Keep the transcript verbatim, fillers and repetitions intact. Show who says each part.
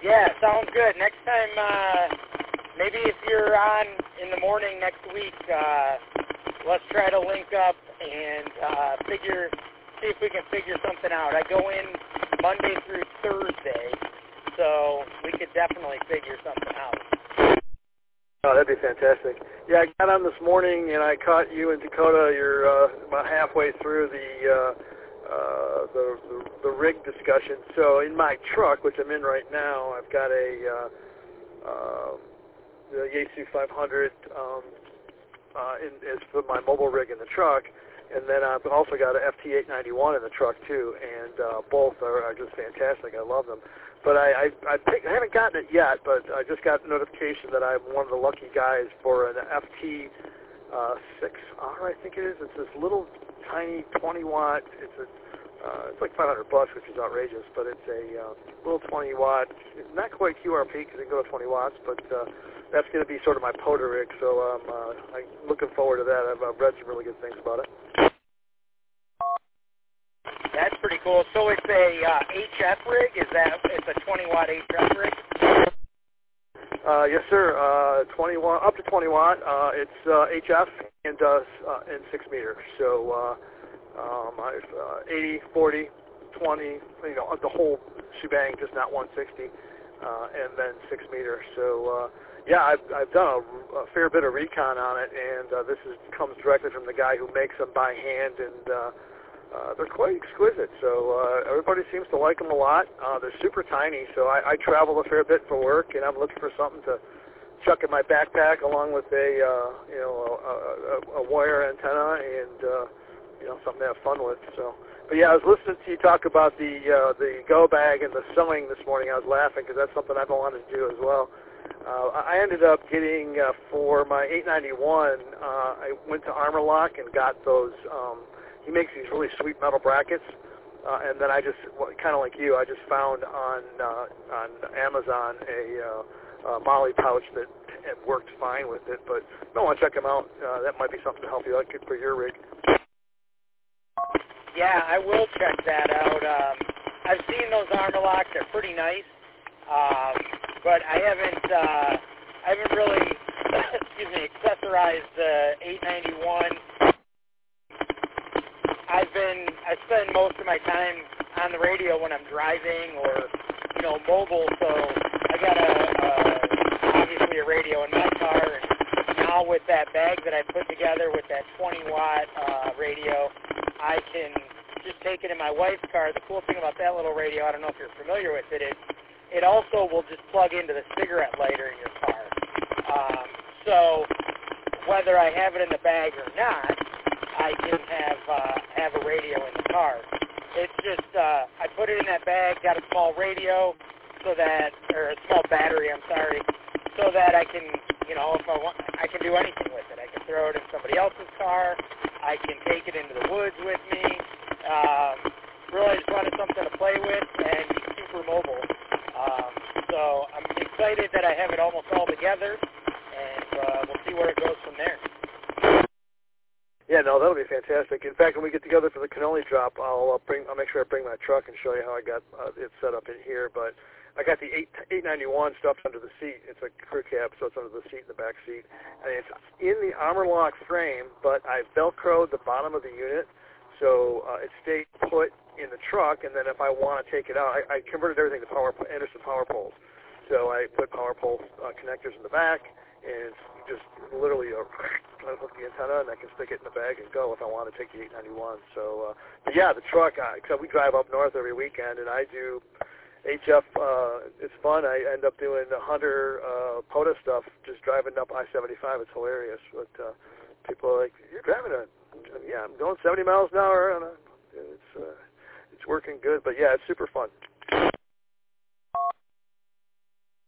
Speaker 1: Yeah, sounds good. Next time, uh, maybe if you're on in the morning next week, uh, let's try to link up and uh, figure, see if we can figure something out. I go in Monday through Thursday, so we could definitely figure something out.
Speaker 2: Oh, that'd be fantastic. Yeah, I got on this morning and I caught you in Dakota. You're uh, about halfway through the, uh, uh, the the the rig discussion. So in my truck, which I'm in right now, I've got a uh, uh, the Yaesu five hundred um, uh, in, is for my mobile rig in the truck, and then I've also got an F T eight ninety-one in the truck too, and uh, both are, are just fantastic. I love them. But I, I, I, pick, I haven't gotten it yet, but I just got notification that I'm one of the lucky guys for an F T uh, six R, I think it is. It's this little tiny twenty watt. It's a, uh, it's like five hundred bucks, which is outrageous, but it's a uh, little twenty watt. It's not quite Q R P because it can go to twenty watts, but uh, that's going to be sort of my poda rig. So um, uh, I'm looking forward to that. I've, I've read some really good things about it.
Speaker 1: That's pretty cool. So it's a uh, H F rig? Is that, it's a twenty watt H F rig?
Speaker 2: Uh, yes, sir. Uh, twenty watt, up to twenty watt. Uh, it's uh, H F and uh, uh, and six meter. So uh, um, I've uh, eighty, forty, twenty. You know, the whole shebang, just not one sixty, uh, and then six meter. So uh, yeah, I've I've done a, a fair bit of recon on it, and uh, this is comes directly from the guy who makes them by hand, and uh, Uh, they're quite exquisite, so uh, everybody seems to like them a lot. Uh, they're super tiny, so I, I travel a fair bit for work, and I'm looking for something to chuck in my backpack along with a, uh, you know, a, a, a wire antenna and, uh, you know, something to have fun with. So, but yeah, I was listening to you talk about the uh, the go bag and the sewing this morning. I was laughing because that's something I've wanted to do as well. Uh, I ended up getting uh, for my eight ninety-one. Uh, I went to Armor Lock and got those. Um, He makes these really sweet metal brackets, uh, and then I just, well, kind of like you, I just found on uh, on Amazon a uh, uh, Molly pouch that it worked fine with it. But if you want to check them out, uh, that might be something to help you out for your rig.
Speaker 1: Yeah, I will check that out. Um, I've seen those Armor Locks; they're pretty nice, um, but I haven't uh, I haven't really excuse me accessorized the eight ninety-one. I've been, I spend most of my time on the radio when I'm driving or, you know, mobile, so I got a, uh, obviously a radio in my car, and now with that bag that I put together with that twenty watt uh, radio, I can just take it in my wife's car. The cool thing about that little radio, I don't know if you're familiar with it, is it also will just plug into the cigarette lighter in your car. Um, so whether I have it in the bag or not, I can have uh, have a radio in the car. It's just uh, I put it in that bag, got a small radio, so that or a small battery. I'm sorry, so that I can, you know, if I want, I can do anything with it. I can throw it in somebody else's car. I can take it into the woods with me. Um, really, just wanted something to play with and be super mobile. Um, so I'm excited that I have it almost all together, and uh, we'll see where it goes from there.
Speaker 2: Yeah, no, that'll be fantastic. In fact, when we get together for the cannoli drop, I'll uh, bring. I'll make sure I bring my truck and show you how I got uh, it set up in here. But I got the eight ninety-one stuffed under the seat. It's a crew cab, so it's under the seat in the back seat, and it's in the Armor Lock frame. But I Velcroed the bottom of the unit, so uh, it stayed put in the truck. And then if I want to take it out, I, I converted everything to power Anderson power poles. So I put power pole uh, connectors in the back, and it's just literally a I hook the antenna, and I can stick it in the bag and go if I want to take the eight ninety-one. So, uh, but yeah, the truck, uh, except we drive up north every weekend, and I do H F. Uh, it's fun. I end up doing the Hunter uh, POTA stuff, just driving up I seventy-five. It's hilarious. But uh, people are like, you're driving a, yeah, I'm going seventy miles an hour, and uh, it's uh, it's working good. But yeah, it's super fun.